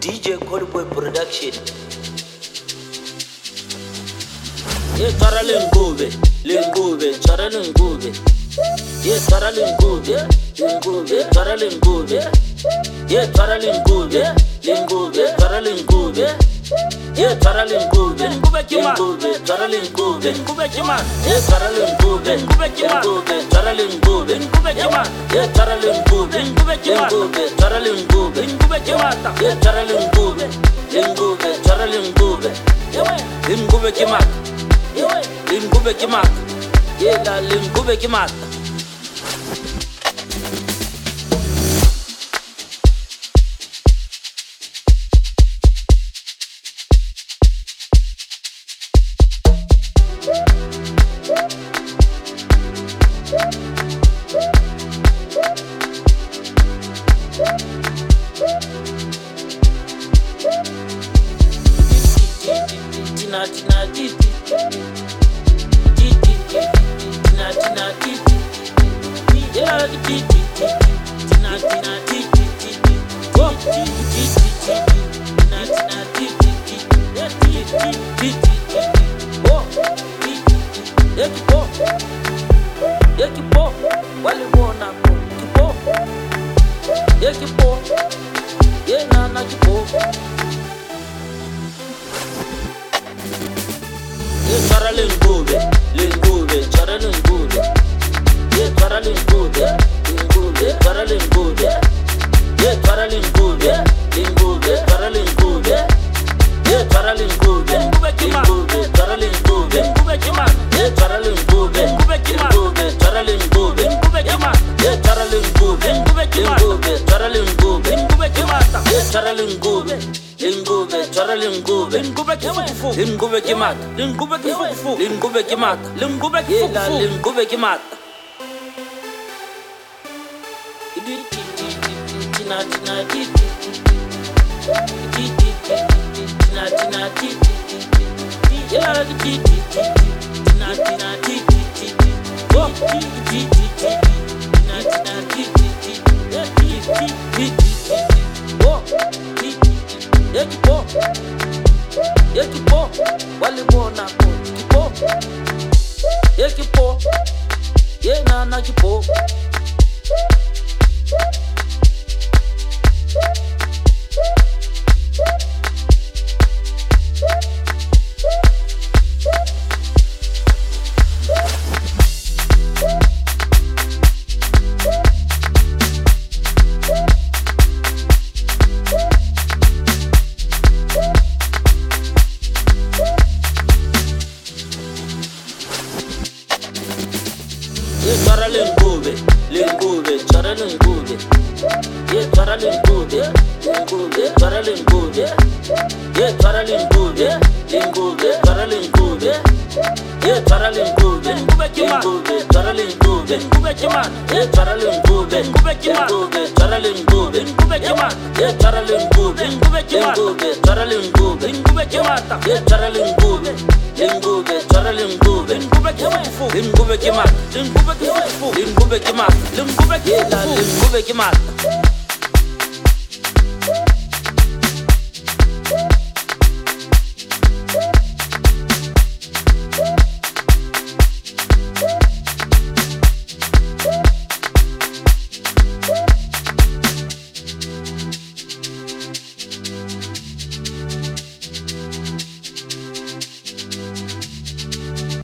DJ Coldboy Production. Ye tara lengube, tara lengube. Ye tara lengube, tara lengube. Ye tara lengube, tara lengube. Ye tara lengube, tara lengube. Ye tara lengube, tara lengube. Ye tara lengube, tara lengube. Ye tara lengube, tara lengube. Lengube kimat, lengube kimat. Ye la lengube kimat. Tina tina titi, titi tina tina titi, yeah titi tina tina titi, oh titi tina tina titi, yeah titi oh yeah kipo, wale wona kipo, yeah kipo, yeah na kipo. Ye tara lengube, tara lengube. Ye tara lengube, tara lengube. Ye tara lengube, tara lengube. Ye tara lengube, tara lengube. Ye tara lengube, tara lengube. Ye tara lengube, tara lengube. Ye tara lengube. Tara lengube, lengube kimat, lengube kifufu, lengube kimat, lengube kifufu, la lengube kimat. Tina tina titi, tina tina titi, yeah titi, tina tina titi, oh titi, tina tina titi, yeah titi, oh titi. Ye kipo, wale wona kipo. Ye kipo, ye na kipo. Ye tara lengube, tara lengube. Ye tara lengube, tara lengube. Ye tara lengube, tara lengube. Ye tara lengube, tara lengube. Ye tara lengube, tara lengube. Ye tara lengube, tara lengube. Ye tara lengube, tara lengube. Lengube kimat, lengube kimat, lengube kimat.